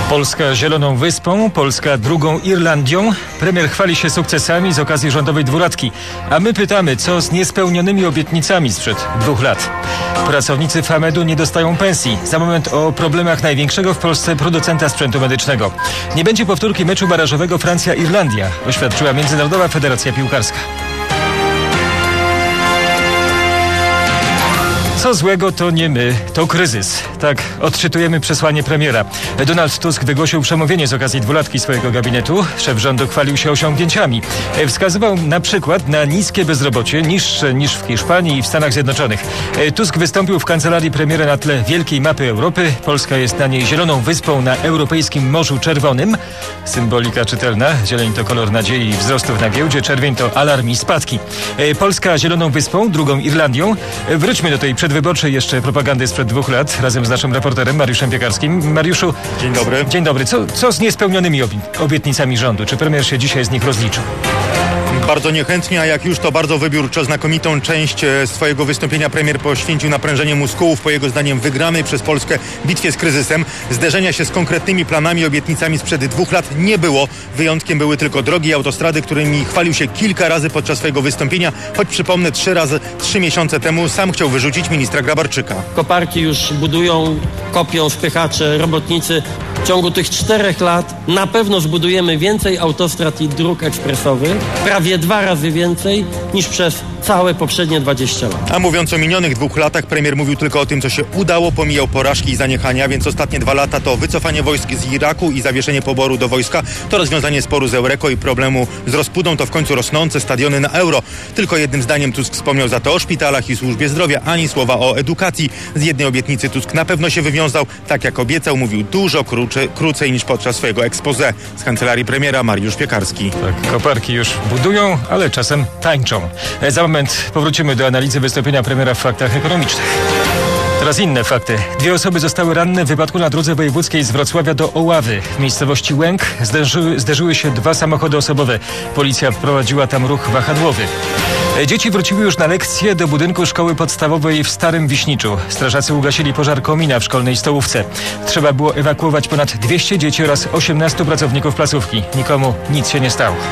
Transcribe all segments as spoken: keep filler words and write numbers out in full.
Polska zieloną wyspą, Polska drugą Irlandią. Premier chwali się sukcesami z okazji rządowej dwulatki. A my pytamy, co z niespełnionymi obietnicami sprzed dwóch lat. Pracownicy Famedu nie dostają pensji. Za moment o problemach największego w Polsce producenta sprzętu medycznego. Nie będzie powtórki meczu barażowego Francja-Irlandia, oświadczyła Międzynarodowa Federacja Piłkarska. Co złego to nie my, to kryzys. Tak odczytujemy przesłanie premiera. Donald Tusk wygłosił przemówienie z okazji dwulatki swojego gabinetu. Szef rządu chwalił się osiągnięciami. Wskazywał na przykład na niskie bezrobocie, niższe niż w Hiszpanii i w Stanach Zjednoczonych. Tusk wystąpił w kancelarii premiera na tle wielkiej mapy Europy. Polska jest na niej zieloną wyspą na europejskim Morzu Czerwonym. Symbolika czytelna. Zieleń to kolor nadziei i wzrostów na giełdzie. Czerwień to alarm i spadki. Polska zieloną wyspą, drugą Irlandią. Wróćmy do tej przedwyborczej jeszcze propagandy sprzed dwóch lat razem z naszym reporterem Mariuszem Piekarskim. Mariuszu, dzień dobry. Dzień dobry. Co, co z niespełnionymi obietnicami rządu? Czy premier się dzisiaj z nich rozliczył? Bardzo niechętnie, a jak już to bardzo wybiórczo. Znakomitą część swojego wystąpienia premier poświęcił naprężeniu muskułów po jego zdaniem wygranej przez Polskę bitwie z kryzysem. Zderzenia się z konkretnymi planami i obietnicami sprzed dwóch lat nie było. Wyjątkiem były tylko drogi i autostrady, którymi chwalił się kilka razy podczas swojego wystąpienia, choć przypomnę, trzy razy, trzy miesiące temu sam chciał wyrzucić ministra Grabarczyka. Koparki już budują, kopią spychacze, robotnicy. W ciągu tych czterech lat na pewno zbudujemy więcej autostrad i dróg ekspresowych, prawie dwa razy więcej niż przez całe poprzednie dwadzieścia lat. A mówiąc o minionych dwóch latach, premier mówił tylko o tym, co się udało, pomijał porażki i zaniechania, więc ostatnie dwa lata to wycofanie wojsk z Iraku i zawieszenie poboru do wojska, to rozwiązanie sporu z Eureko i problemu z Rozpudą, to w końcu rosnące stadiony na euro. Tylko jednym zdaniem Tusk wspomniał za to o szpitalach i służbie zdrowia, ani słowa o edukacji. Z jednej obietnicy Tusk na pewno się wywiązał, tak jak obiecał, mówił dużo krócej, krócej niż podczas swojego expose. Z kancelarii premiera Mariusz Piekarski. Tak, koparki już budują, ale czasem tańczą. Za moment powrócimy do analizy wystąpienia premiera w faktach ekonomicznych. Teraz inne fakty. Dwie osoby zostały ranne w wypadku na drodze wojewódzkiej z Wrocławia do Oławy. W miejscowości Łęk zderzyły, zderzyły się dwa samochody osobowe. Policja wprowadziła tam ruch wahadłowy. Dzieci wróciły już na lekcje do budynku szkoły podstawowej w Starym Wiśniczu. Strażacy ugasili pożar komina w szkolnej stołówce. Trzeba było ewakuować ponad dwieście dzieci oraz osiemnastu pracowników placówki. Nikomu nic się nie stało.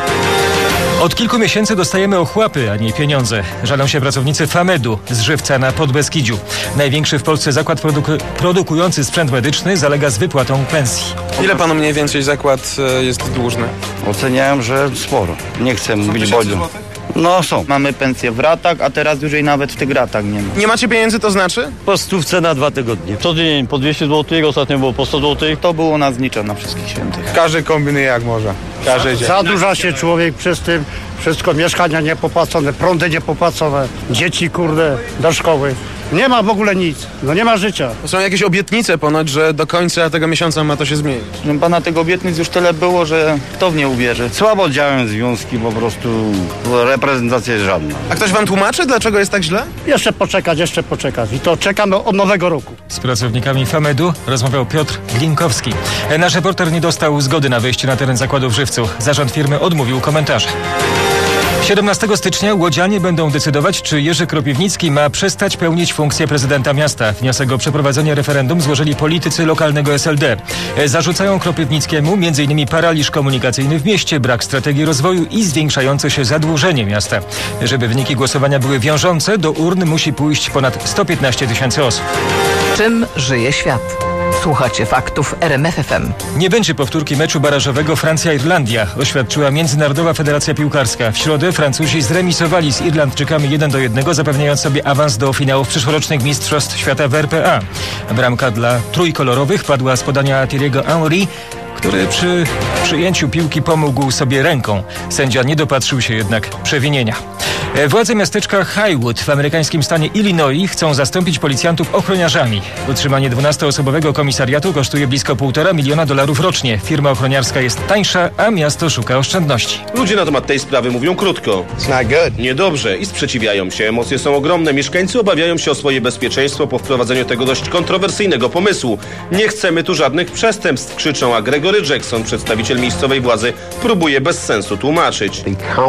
Od kilku miesięcy dostajemy ochłapy, a nie pieniądze. Żalą się pracownicy Famedu z Żywca na Podbeskidziu. Największy w Polsce zakład produku- produkujący sprzęt medyczny zalega z wypłatą pensji. Ile panu mniej więcej zakład jest dłużny? Oceniałem, że sporo. Nie chcę mówić bodziu. No są. Mamy pensję w ratach, a teraz już jej nawet w tych ratach nie ma. Nie macie pieniędzy, to znaczy? Po stówce na dwa tygodnie. Co tydzień po dwieście złotych, ostatnio było po sto złotych. To było na zniczo na wszystkich świętych. Każdy kombinuje jak może. Każdy dzień. Zadłuża się człowiek przez tym, wszystko mieszkania niepopłacone, prądy niepopłacone, dzieci kurde do szkoły. Nie ma w ogóle nic, no nie ma życia. Są jakieś obietnice ponoć, że do końca tego miesiąca ma to się zmienić. Że pana tych obietnic już tyle było, że kto w nie uwierzy? Słabo działają związki, po prostu reprezentacja jest żadna. A ktoś wam tłumaczy, dlaczego jest tak źle? Jeszcze poczekać, jeszcze poczekać i to czekamy od nowego roku. Z pracownikami Famedu rozmawiał Piotr Glinkowski. Nasz reporter nie dostał zgody na wejście na teren zakładu w Żywcu. Zarząd firmy odmówił komentarza. siedemnastego stycznia łodzianie będą decydować, czy Jerzy Kropiwnicki ma przestać pełnić funkcję prezydenta miasta. Wniosek o przeprowadzenie referendum złożyli politycy lokalnego S L D. Zarzucają Kropiwnickiemu między innymi paraliż komunikacyjny w mieście, brak strategii rozwoju i zwiększające się zadłużenie miasta. Żeby wyniki głosowania były wiążące, do urn musi pójść ponad sto piętnaście tysięcy osób. Czym żyje świat? Słuchacie faktów R M F F M. Nie będzie powtórki meczu barażowego Francja-Irlandia, oświadczyła Międzynarodowa Federacja Piłkarska. W środę Francuzi zremisowali z Irlandczykami jeden do jednego, zapewniając sobie awans do finałów przyszłorocznych Mistrzostw Świata w R P A. Bramka dla trójkolorowych padła z podania Thierry'ego Henry, który przy przyjęciu piłki pomógł sobie ręką. Sędzia nie dopatrzył się jednak przewinienia. Władze miasteczka Highwood w amerykańskim stanie Illinois chcą zastąpić policjantów ochroniarzami. Utrzymanie dwunastoosobowego komisariatu kosztuje blisko półtora miliona dolarów rocznie. Firma ochroniarska jest tańsza, a miasto szuka oszczędności. Ludzie na temat tej sprawy mówią krótko. Niedobrze i sprzeciwiają się. Emocje są ogromne. Mieszkańcy obawiają się o swoje bezpieczeństwo po wprowadzeniu tego dość kontrowersyjnego pomysłu. Nie chcemy tu żadnych przestępstw, krzyczą, a Gregor Gregory Jackson, przedstawiciel miejscowej władzy, próbuje bez sensu tłumaczyć.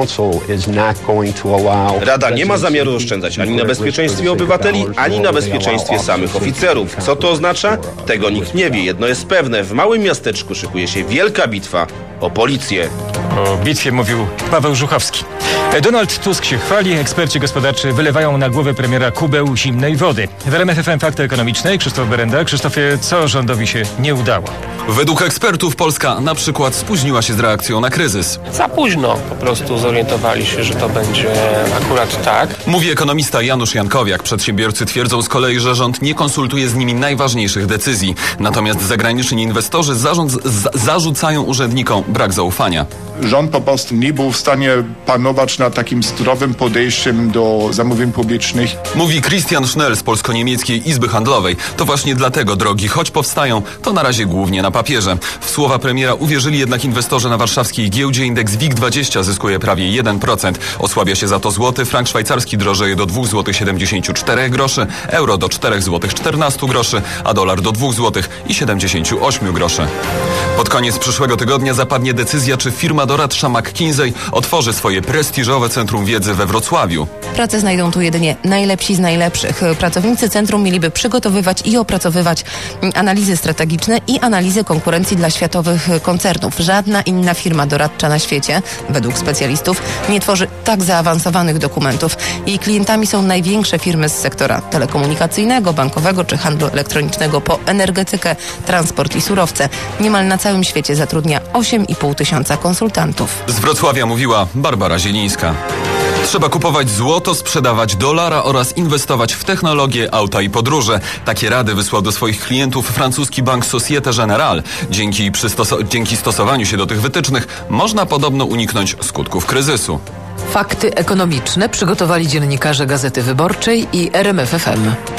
Rada nie ma zamiaru oszczędzać ani na bezpieczeństwie obywateli, ani na bezpieczeństwie samych oficerów. Co to oznacza? Tego nikt nie wie. Jedno jest pewne. W małym miasteczku szykuje się wielka bitwa o policję. O bitwie mówił Paweł Żuchowski. Donald Tusk się chwali, eksperci gospodarczy wylewają na głowę premiera kubeł zimnej wody. W R M F F M Fakty Ekonomiczne Krzysztof Berenda. Krzysztofie, co rządowi się nie udało? Według ekspertów Polska na przykład spóźniła się z reakcją na kryzys. Za późno po prostu zorientowali się, że to będzie akurat tak. Mówi ekonomista Janusz Jankowiak. Przedsiębiorcy twierdzą z kolei, że rząd nie konsultuje z nimi najważniejszych decyzji. Natomiast zagraniczni inwestorzy zarząd, z, zarzucają urzędnikom brak zaufania. Rząd po prostu nie był w stanie panować nad takim zdrowym podejściem do zamówień publicznych. Mówi Christian Schnell z Polsko-Niemieckiej Izby Handlowej. To właśnie dlatego drogi, choć powstają, to na razie głównie na papierze. W słowa premiera uwierzyli jednak inwestorzy na warszawskiej giełdzie. Indeks W I G dwadzieścia zyskuje prawie jeden procent. Osłabia się za to złoty, frank szwajcarski drożeje do dwa złote siedemdziesiąt cztery groszy, euro do cztery złote czternaście groszy, a dolar do dwa złote siedemdziesiąt osiem groszy. Pod koniec przyszłego tygodnia zapadnie decyzja, czy firma doradcza McKinsey otworzy swoje prestiżowe centrum wiedzy we Wrocławiu. Pracę znajdą tu jedynie najlepsi z najlepszych. Pracownicy centrum mieliby przygotowywać i opracowywać analizy strategiczne i analizy konkurencji dla światowych koncernów. Żadna inna firma doradcza na świecie, według specjalistów, nie tworzy tak zaawansowanych dokumentów. Jej klientami są największe firmy z sektora telekomunikacyjnego, bankowego czy handlu elektronicznego po energetykę, transport i surowce. Niemal na całym świecie zatrudnia osiem i pół tysiąca konsultantów. Z Wrocławia mówiła Barbara Zielińska. Trzeba kupować złoto, sprzedawać dolara oraz inwestować w technologię, auta i podróże. Takie rady wysłał do swoich klientów francuski bank Societe Generale. Dzięki, przystos- dzięki stosowaniu się do tych wytycznych można podobno uniknąć skutków kryzysu. Fakty ekonomiczne przygotowali dziennikarze Gazety Wyborczej i R M F F M.